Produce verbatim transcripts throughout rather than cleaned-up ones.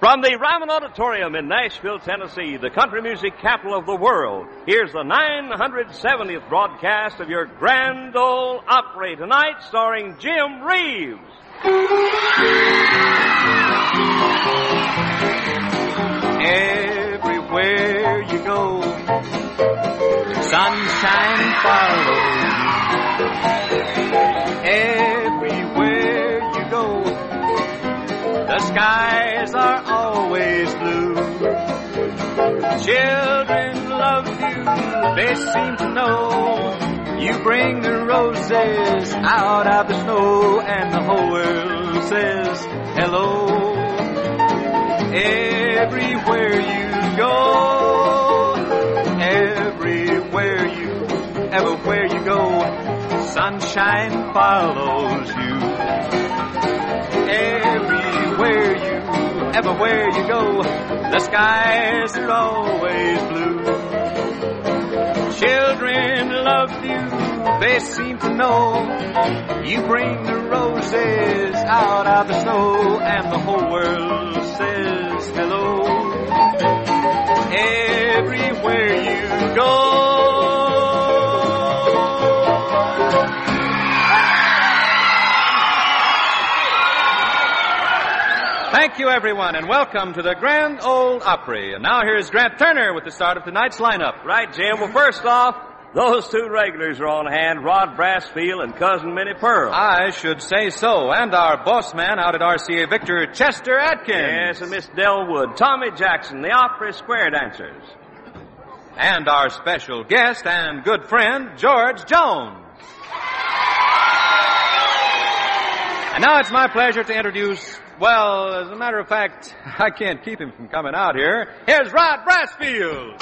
From the Ryman Auditorium in Nashville, Tennessee, the country music capital of the world, here's the nine hundred seventieth broadcast of your Grand Ole Opry, tonight starring Jim Reeves. Everywhere you go, sunshine follows. Everywhere you go, the skies are always blue. Children love you, they seem to know. You bring the roses out of the snow, and the whole world says hello. Everywhere you go, everywhere you, everywhere you go, sunshine follows you. Everywhere you, everywhere you go, the skies are always blue. Children love you, they seem to know. You bring the roses out of the snow, and the whole world says hello. Everywhere you go. Thank you, everyone, and welcome to the Grand Ole Opry. And now here's Grant Turner with the start of tonight's lineup. Right, Jim. Well, first off, those two regulars are on hand, Rod Brassfield and Cousin Minnie Pearl. I should say so. And our boss man out at R C A Victor, Chester Atkins. Yes, and Miss Delwood, Tommy Jackson, the Opry Square Dancers. And our special guest and good friend, George Jones. And now it's my pleasure to introduce, well, as a matter of fact, I can't keep him from coming out here. Here's Rod Brassfield.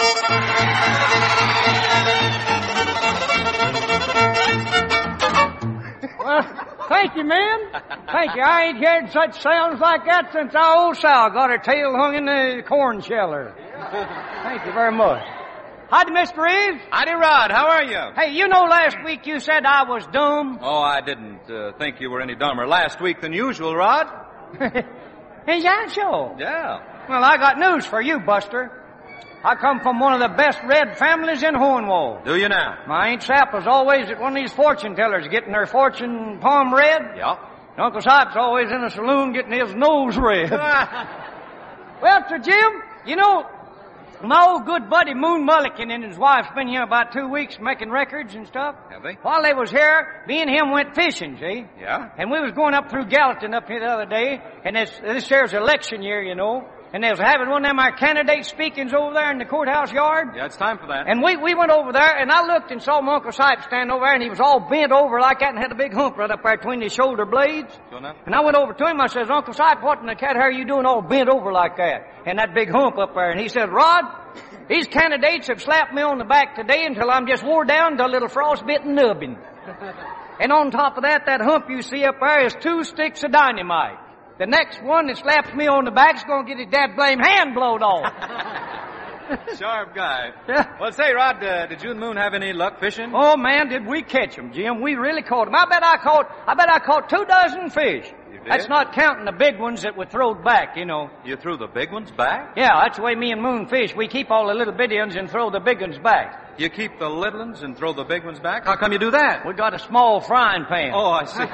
Well, thank you, man. Thank you. I ain't heard such sounds like that since our old sow got her tail hung in the corn sheller. Thank you very much. Howdy, Mister Reeves. Howdy, Rod. How are you? Hey, you know last week you said I was dumb? Oh, I didn't uh, think you were any dumber last week than usual, Rod. Is that so? Yeah. Well, I got news for you, Buster. I come from one of the best red families in Hornwall. Do you now? My Aunt Sap was always at one of these fortune tellers getting her fortune palm read. Yeah. And Uncle Sip's always in a saloon getting his nose read. Well, Sir Jim, you know, my old good buddy Moon Mulligan and his wife's been here about two weeks making records and stuff. Have they? While they was here, me and him went fishing, see? Yeah? And we was going up through Gallatin up here the other day, and this, this here's election year, you know. And they was having one of them our candidate speakings over there in the courthouse yard. Yeah, it's time for that. And we, we went over there, and I looked and saw my Uncle Sipe standing over there, and he was all bent over like that and had a big hump right up there between his shoulder blades. Sure enough. And I went over to him, I says, Uncle Sipe, what in the cat hair are you doing all bent over like that? And that big hump up there. And he said, Rod, these candidates have slapped me on the back today until I'm just wore down to a little frostbitten nubbin. And on top of that, that hump you see up there is two sticks of dynamite. The next one that slaps me on the back is going to get his dad blame hand blowed off. Sharp guy. Yeah. Well, say, Rod, uh, did you and Moon have any luck fishing? Oh, man, did we catch 'em, Jim. We really caught 'em. I bet I caught, I bet I caught two dozen fish. You did? That's not counting the big ones that were thrown back, you know. You threw the big ones back? Yeah, that's the way me and Moon fish. We keep all the little bitty ones and throw the big ones back. You keep the little ones and throw the big ones back? How come you do that? We got a small frying pan. Oh, I see.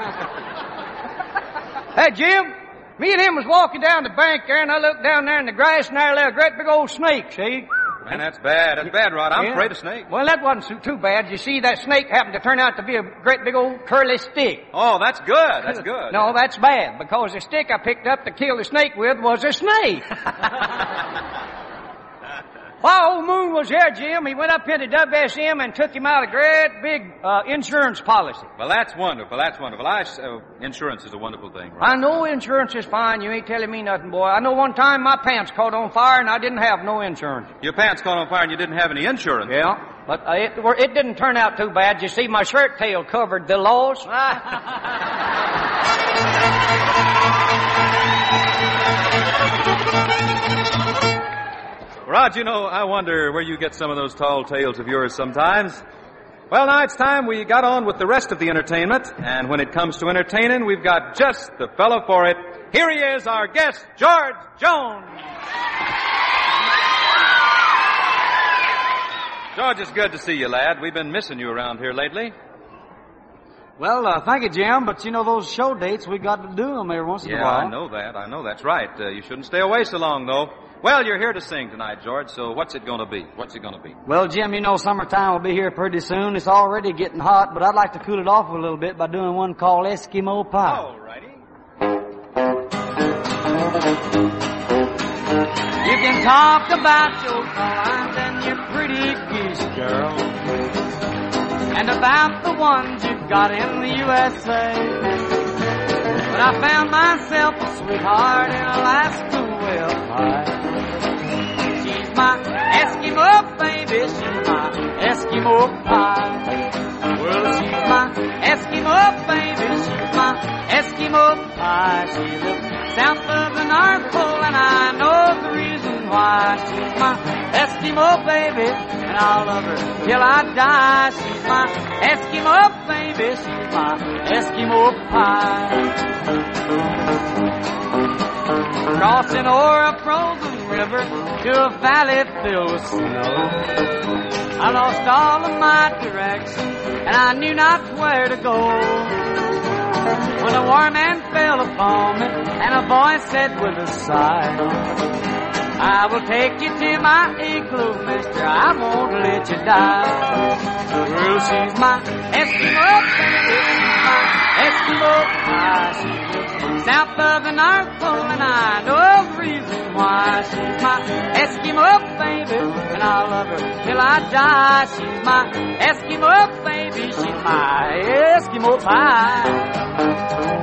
Hey, Jim, me and him was walking down the bank there, and I looked down there in the grass, and there lay a great big old snake, see? Man, that's bad. That's bad, Rod. I'm Yeah. afraid of snakes. Well, that wasn't so- too bad. You see, that snake happened to turn out to be a great big old curly stick. Oh, that's good. That's good. No, that's bad, because the stick I picked up to kill the snake with was a snake. While old Moon was here, Jim, he went up into W S M and took him out a great big uh, insurance policy. Well, that's wonderful. That's wonderful. I, uh, insurance is a wonderful thing, right? I know insurance is fine. You ain't telling me nothing, boy. I know one time my pants caught on fire and I didn't have no insurance. Your pants caught on fire and you didn't have any insurance. Yeah, but uh, it, it didn't turn out too bad. You see, my shirt tail covered the loss. Rod, you know, I wonder where you get some of those tall tales of yours sometimes. Well, now it's time we got on with the rest of the entertainment. And when it comes to entertaining, we've got just the fellow for it. Here he is, our guest, George Jones. George, it's good to see you, lad. We've been missing you around here lately. Well, uh, thank you, Jim, but you know those show dates, we got to do them every once in yeah, a while. I know that. I know that's right. Uh, you shouldn't stay away so long, though. Well, you're here to sing tonight, George, so what's it going to be? What's it going to be? Well, Jim, you know summertime will be here pretty soon. It's already getting hot, but I'd like to cool it off a little bit by doing one called Eskimo Pie. All righty. You can talk about your cars and your pretty geese, girl, and about the ones you've got in the U S A. But I found myself a sweetheart in Alaska, well, pie. She's my Eskimo baby, she's my Eskimo pie. Well, she's my Eskimo baby, she's my Eskimo pie. She lives south of the North Pole, and I know the reason why. She's my Eskimo baby, and I'll love her till I die. She's my Eskimo baby, she's my Eskimo pie. Crossing o'er a frozen river to a valley filled with snow, I lost all of my direction, and I knew not where to go. When a warm hand fell upon me, and a voice said with a sigh, I will take you to my igloo, mister, I won't let you die. Well, she's my Eskimo baby, she's my Eskimo pie. She lives south of the North Pole, and I know the reason why. She's my Eskimo baby, and I'll love her till I die. She's my Eskimo baby, she's my Eskimo pie.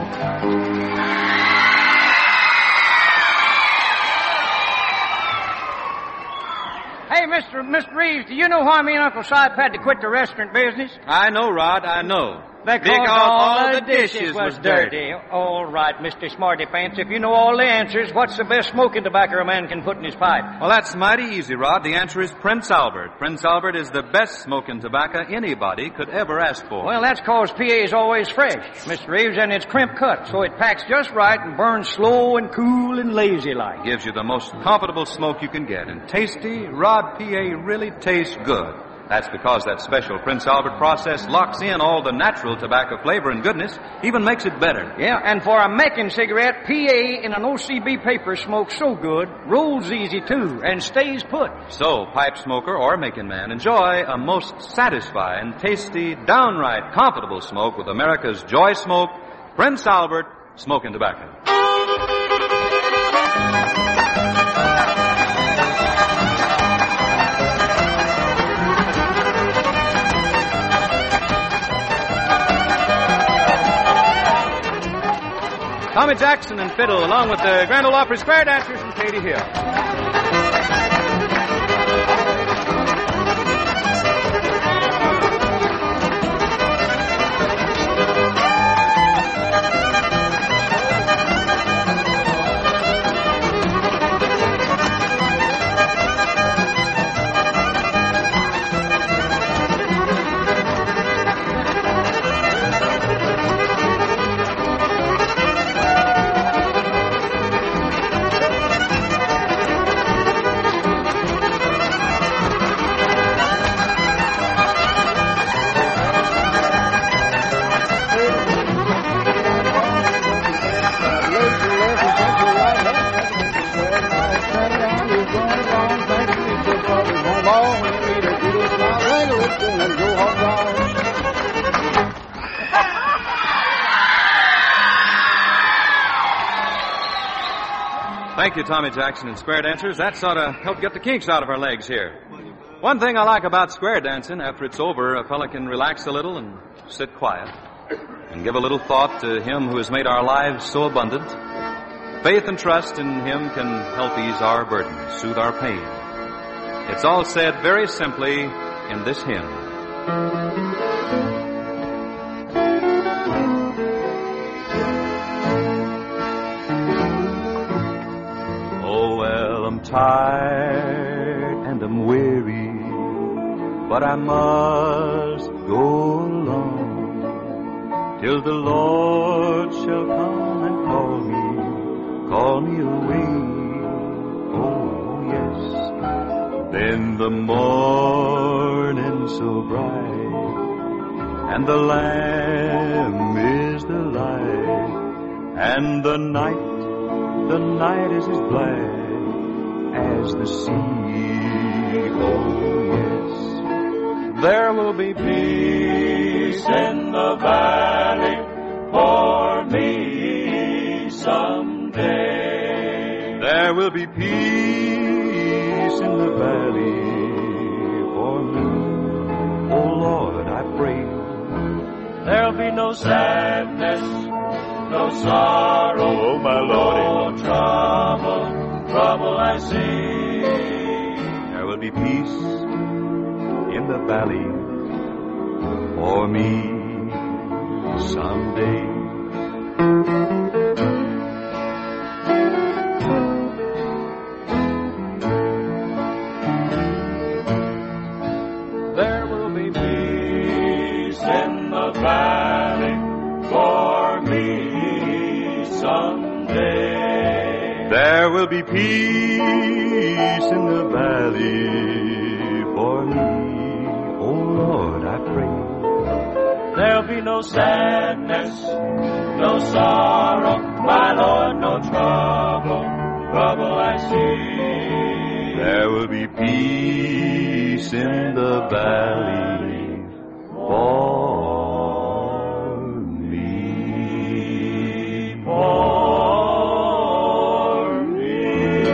Hey, Mister Mister Reeves, do you know why me and Uncle Sipe had to quit the restaurant business? I know, Rod, I know. Because, Because all, all the the dishes, dishes was was dirty. All right, Mister Smarty Pants, if you know all the answers, what's the best smoking tobacco a man can put in his pipe? Well, that's mighty easy, Rod. The answer is Prince Albert. Prince Albert is the best smoking tobacco anybody could ever ask for. Well, that's 'cause P A is always fresh, Mister Reeves, and it's crimp cut, so it packs just right and burns slow and cool and lazy-like. Gives you the most comfortable smoke you can get. And tasty, Rod, P A really tastes good. That's because that special Prince Albert process locks in all the natural tobacco flavor and goodness, even makes it better. Yeah, and for a Mackin cigarette, P A in an O C B paper smokes so good, rolls easy too, and stays put. So, pipe smoker or making man, enjoy a most satisfying, tasty, downright comfortable smoke with America's Joy Smoke, Prince Albert Smoking Tobacco. Tommy Jackson and fiddle, along with the Grand Ole Opry Square Dancers from Katy Hill. Thank you, Tommy Jackson and Square Dancers. That sort of helped get the kinks out of our legs here. One thing I like about square dancing, after it's over, a fella can relax a little and sit quiet and give a little thought to Him who has made our lives so abundant. Faith and trust in Him can help ease our burdens, soothe our pain. It's all said very simply in this hymn. Oh, well, I'm tired and I'm weary, but I must go along till the Lord shall come and call me, call me away. Oh, yes. Then the morning so bright, and the Lamb is the light, and the night, the night is as black as the sea. Oh, yes. There will be peace in the valley for me someday. There will be peace in the valley for me. Oh, Lord, I pray. There'll be no sadness, no sorrow, oh, my Lord, no trouble, trouble I see. There will be peace in the valley for me someday. There will be peace in the valley for me someday. There will be peace in the valley for me. Oh, Lord, I pray. There'll be no sadness, no sorrow, my Lord, no trouble, trouble I see. There will be peace in the valley for me, for me.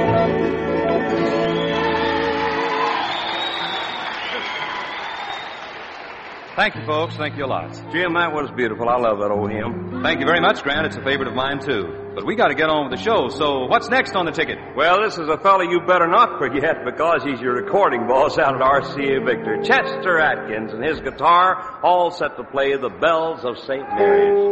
Thank you, folks. Thank you a lot. Jim, that was beautiful. I love that old hymn. Thank you very much, Grant. It's a favorite of mine, too. But we got to get on with the show, so what's next on the ticket? Well, this is a fellow you better not forget because he's your recording boss out at R C A Victor. Chester Atkins and his guitar all set to play the Bells of Saint Mary's.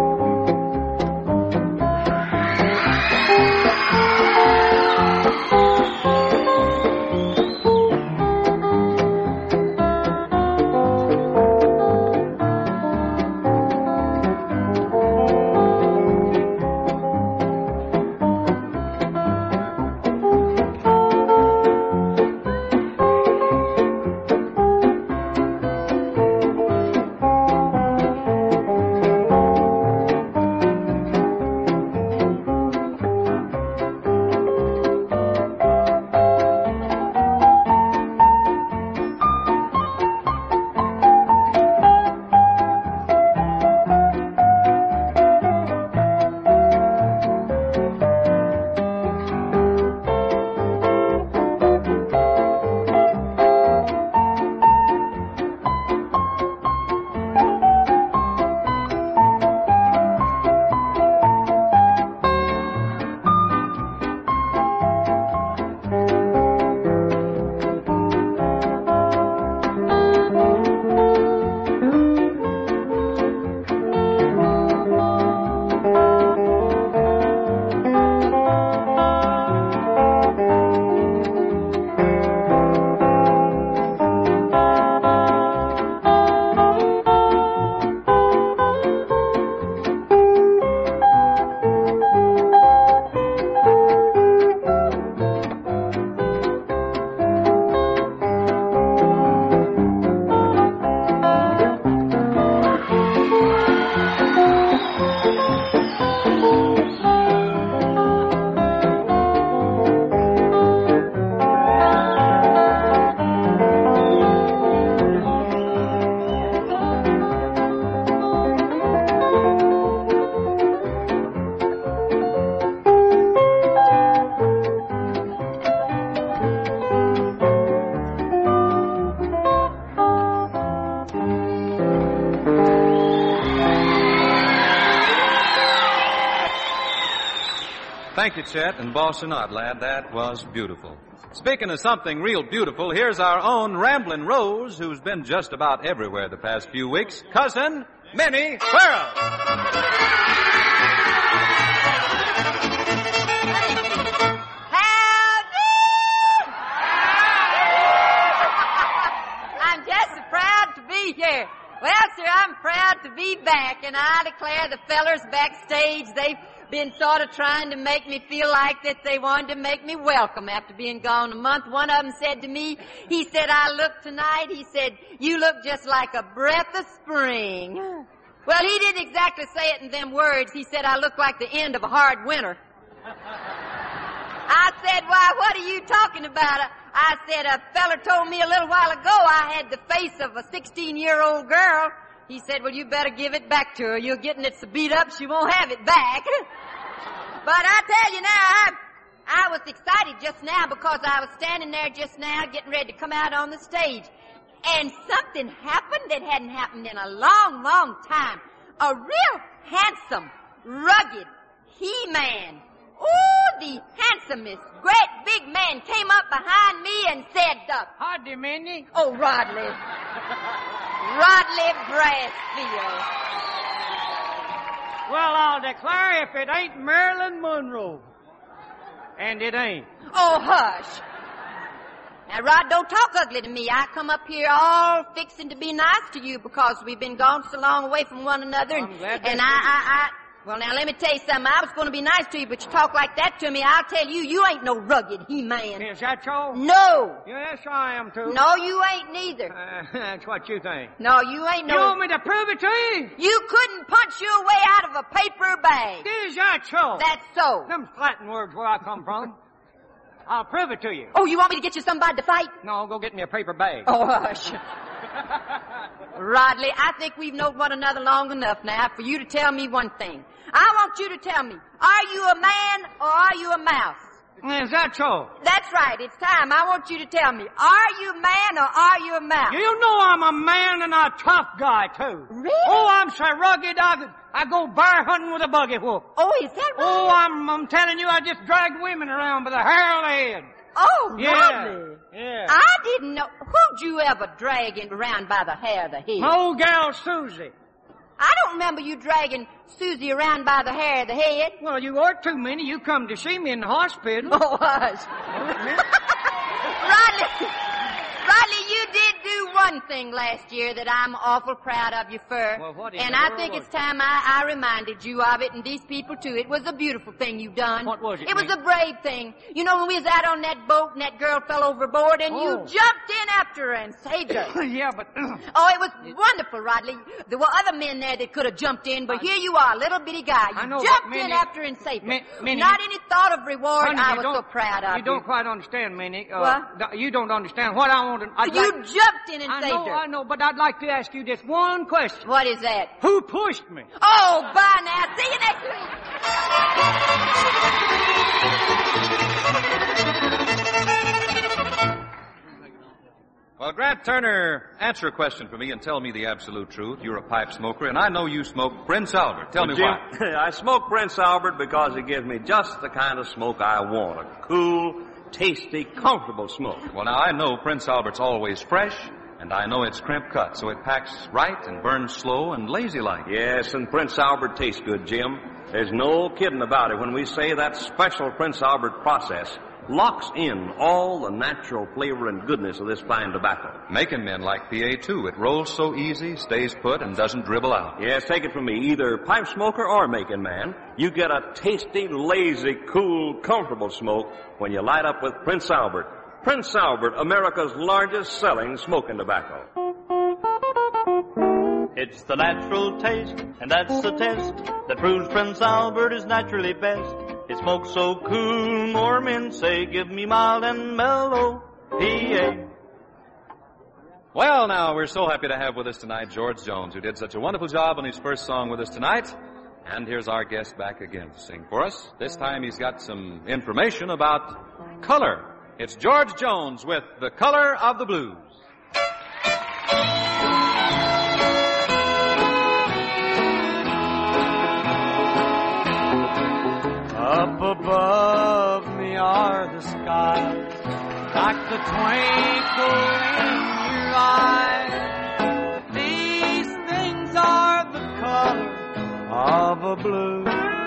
Thank you, Chet, and boss or not, lad, that was beautiful. Speaking of something real beautiful, here's our own Ramblin' Rose, who's been just about everywhere the past few weeks, Cousin Minnie Farrell. I backstage, they've been sort of trying to make me feel like that they wanted to make me welcome after being gone a month. One of them said to me, he said, I look tonight, he said, you look just like a breath of spring. Well, he didn't exactly say it in them words. He said, I look like the end of a hard winter. I said, why, what are you talking about? I said, a feller told me a little while ago I had the face of a sixteen-year-old girl. He said, well, you better give it back to her. You're getting it so beat up she won't have it back. But I tell you now, I, I was excited just now because I was standing there just now getting ready to come out on the stage. And something happened that hadn't happened in a long, long time. A real handsome, rugged He-Man. Oh, the handsomest, great big man came up behind me and said, uh, Howdy, Minnie. Oh, Rodley. Rodley Brassfield. Well, I'll declare if it ain't Marilyn Monroe. And it ain't. Oh, hush. Now, Rod, don't talk ugly to me. I come up here all fixing to be nice to you because we've been gone so long away from one another. And, I'm glad and I, I, I, well, now, let me tell you something. I was going to be nice to you, but you talk like that to me, I'll tell you, you ain't no rugged He-Man. Is that so? No. Yes, I am, too. No, you ain't neither. Uh, that's what you think. No, you ain't no... You want me to prove it to you? You couldn't punch your way out of a paper bag. Is that so? That's so. Them Latin words where I come from. I'll prove it to you. Oh, you want me to get you somebody to fight? No, go get me a paper bag. Oh, hush. Rodley, I think we've known one another long enough now for you to tell me one thing. I want you to tell me, are you a man or are you a mouse? Is that so? That's right. It's time. I want you to tell me, are you a man or are you a mouse? You know I'm a man and a tough guy, too. Really? Oh, I'm so rugged, I, I go bear hunting with a buggy whoop. Oh, is that right? Oh, I'm, I'm telling you, I just drag women around by the hair of the head. Oh, Yeah. really? Yeah. I didn't know. Who'd you ever drag in around by the hair of the head? My old gal, Susie. I don't remember you dragging Susie around by the hair of the head. Well, you are too many. You come to see me in the hospital. Oh, hush. Rodley, Rodley, you did do one thing last year that I'm awful proud of you for. Well, what in and the I world think was it's time I, I reminded you of it, and these people too. It was a beautiful thing you done. What was it, It was Nick? a brave thing. You know, when we was out on that boat and that girl fell overboard and you Oh. jumped in after her and saved her. Yeah, but... Oh, it was wonderful, Rodley. There were other men there that could have jumped in, but here you are, little bitty guy. You I know, jumped but in Minnie- after and saved her. Mi- Minnie, Not you- any thought of reward. Honey, I you was don't- so proud of you. You don't quite understand, Minnie. Uh, What? th- You don't understand what I want to... I'd You like- jumped in and I saved know, her. I know, but I'd like to ask you just one question. What is that? Who pushed me? Oh, bye now. See you next week. Well, Grant Turner, answer a question for me and tell me the absolute truth. You're a pipe smoker, and I know you smoke Prince Albert. Tell Well, me why. Jim, I smoke Prince Albert because it gives me just the kind of smoke I want. A cool, tasty, comfortable smoke. Well, now, I know Prince Albert's always fresh, and I know it's crimp cut, so it packs right and burns slow and lazy-like. Yes, and Prince Albert tastes good, Jim. There's no kidding about it when we say that special Prince Albert process locks in all the natural flavor and goodness of this fine tobacco. Making men like P A, too. It rolls so easy, stays put, and doesn't dribble out. Yes, take it from me. Either pipe smoker or making man, you get a tasty, lazy, cool, comfortable smoke when you light up with Prince Albert. Prince Albert, America's largest selling smoking tobacco. It's the natural taste, and that's the test that proves Prince Albert is naturally best. It smokes so cool, more men say, give me mild and mellow P A. Well, now, we're so happy to have with us tonight George Jones, who did such a wonderful job on his first song with us tonight. And here's our guest back again to sing for us. This time he's got some information about color. It's George Jones with The Color of the Blues. Up above me are the skies, like the twinkle in your eye. These things are the color of a blue.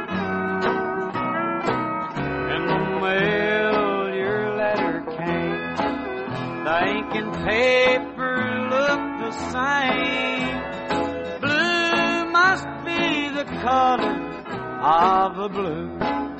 In the mail your letter came, the ink and paper look the same. Blue must be the color of the blue.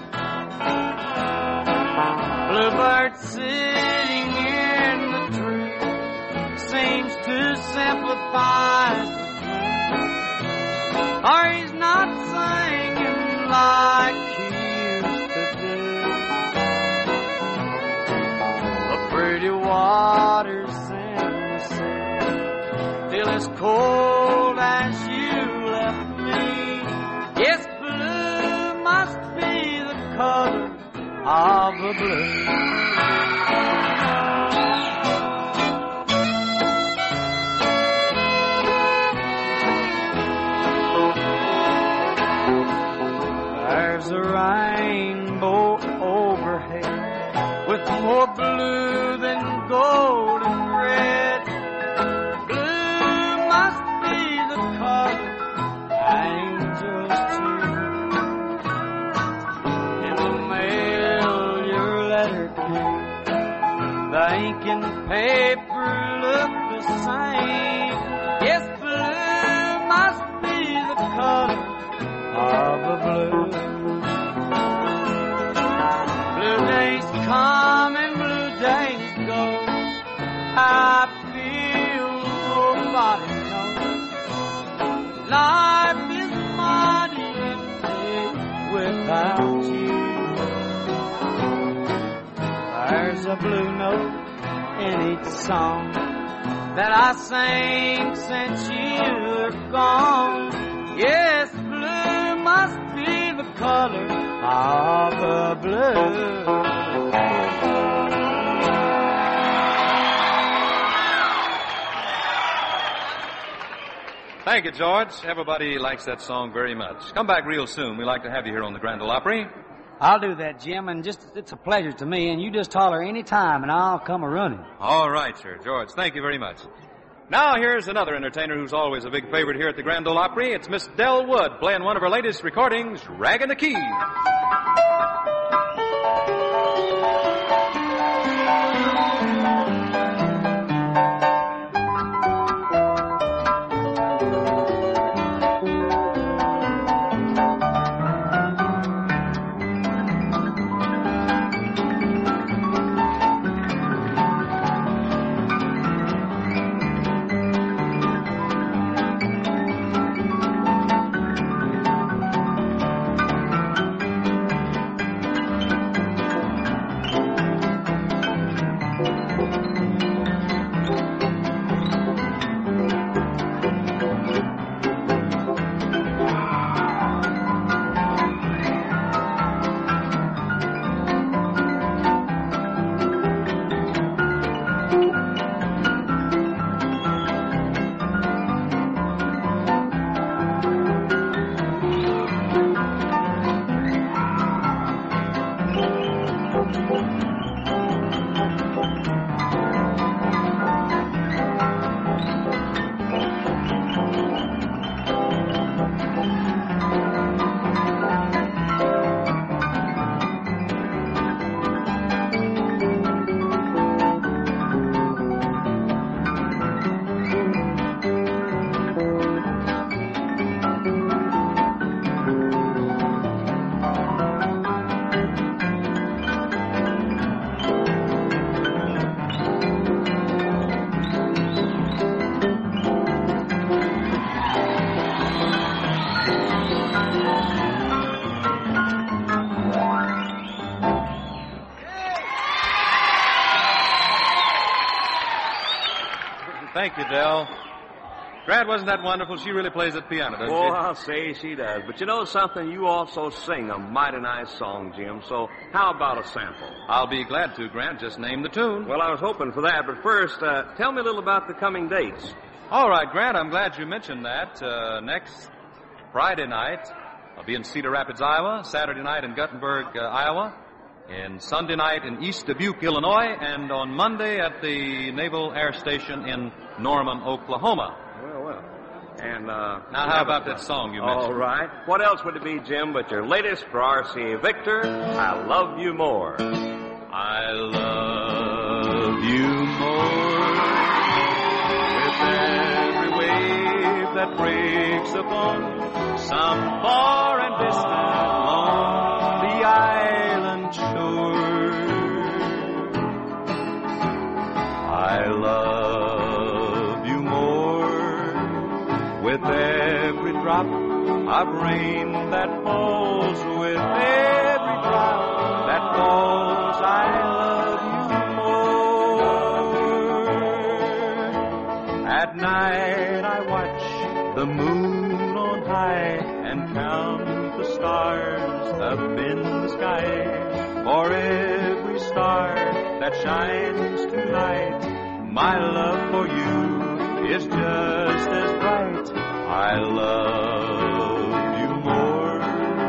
Bluebird sitting in the tree seems to sympathize with me, or he's not singing like he used to do. The pretty waters in the sea feel as cold as you left me. Yes, blue must be the color of the blue. There's a rainbow overhead with more blue than gold and red. Blue must be the color angels choose. In the mail your letter came, the ink and paper look the same. Yes, blue must be the color of the blue. Blue days come and blue days go. I feel nobody knows. Life is mighty empty without you. There's a blue note in each song that I sing since you're gone. Yes, blue must be the color of the blue. Thank you, George. Everybody likes that song very much. Come back real soon. We'd like to have you here on the Grand Ole Opry. I'll do that, Jim, and just it's a pleasure to me, and you just holler any time, and I'll come a-running. All right, sir. George, thank you very much. Now, here's another entertainer who's always a big favorite here at the Grand Ole Opry. It's Miss Del Wood, playing one of her latest recordings, Raggin' the Keys. Thank you, Del. Brad, wasn't that wonderful? She really plays the piano, doesn't Oh, she? I'll say she does. But you know something? You also sing a mighty nice song, Jim. So how about a sample? I'll be glad to, Grant. Just name the tune. Well, I was hoping for that. But first, uh, tell me a little about the coming dates. All right, Grant, I'm glad you mentioned that. Uh, next Friday night, I'll be in Cedar Rapids, Iowa. Saturday night in Guttenberg, uh, Iowa. And Sunday night in East Dubuque, Illinois. And on Monday at the Naval Air Station in Norman, Oklahoma. Well, well. And, uh... Now, how about that song you mentioned? All right. What else would it be, Jim, but your latest for R C A Victor, I Love You More. I love you more with every wave that breaks upon some far and distant lonely island shore. I love you more with every drop of rain that falls, with every drop that falls. I love you more. At night I watch the moon on high and count the stars up in the sky. For every star that shines tonight, my love for you is just as bright. I love you more.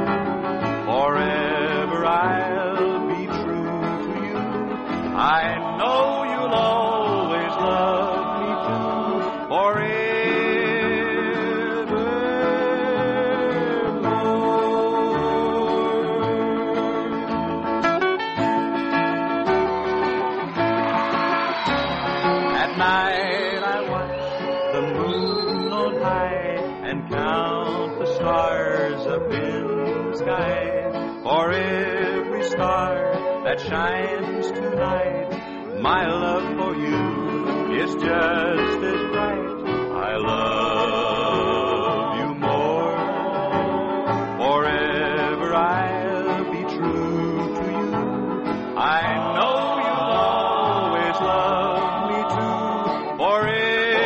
Forever I'll be true to you. I know you'll always love me too. Forever. Night I watch the moon on high and count the stars up in the sky. For every star that shines tonight, my love for you is just as bright. I love you more. Forever I'll be true to you. I know you'll always love me too. Forever.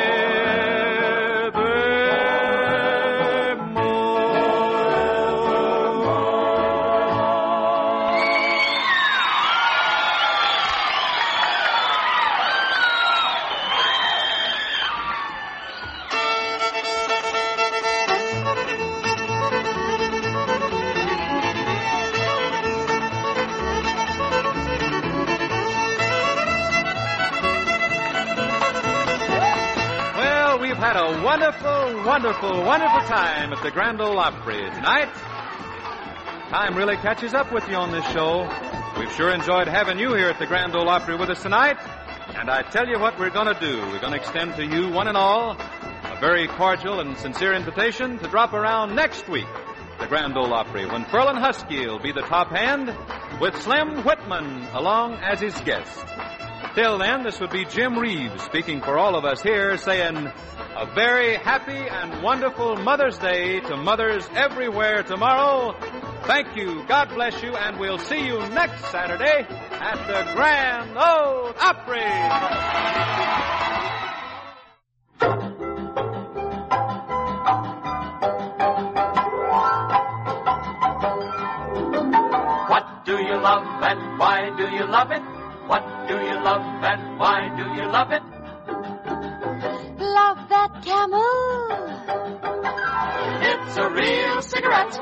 Had a wonderful, wonderful, wonderful time at the Grand Ole Opry tonight. Time really catches up with you on this show. We've sure enjoyed having you here at the Grand Ole Opry with us tonight. And I tell you what we're going to do. We're going to extend to you, one and all, a very cordial and sincere invitation to drop around next week, the Grand Ole Opry, when Ferlin Husky will be the top hand with Slim Whitman along as his guest. Till then, this would be Jim Reeves speaking for all of us here, saying a very happy and wonderful Mother's Day to mothers everywhere tomorrow. Thank you, God bless you, and we'll see you next Saturday at the Grand Ole Opry. What do you love and why do you love it? What do you love and why do you love it? Love that Camel. It's a real cigarette.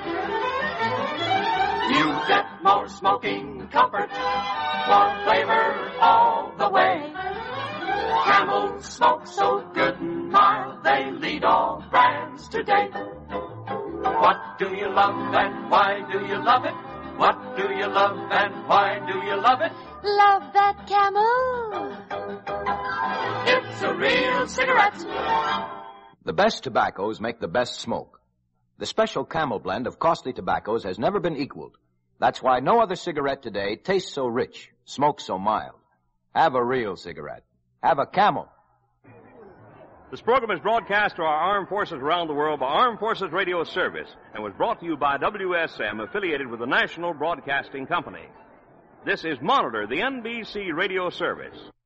You get more smoking comfort, more flavor all the way. Camel smoke so good and mild, they lead all brands today. What do you love and why do you love it? What do you love and why do you love it? Love that Camel. It's a real cigarette. The best tobaccos make the best smoke. The special Camel blend of costly tobaccos has never been equaled. That's why no other cigarette today tastes so rich, smokes so mild. Have a real cigarette. Have a Camel. This program is broadcast to our armed forces around the world by Armed Forces Radio Service and was brought to you by W S M, affiliated with the National Broadcasting Company. This is Monitor, the N B C Radio Service.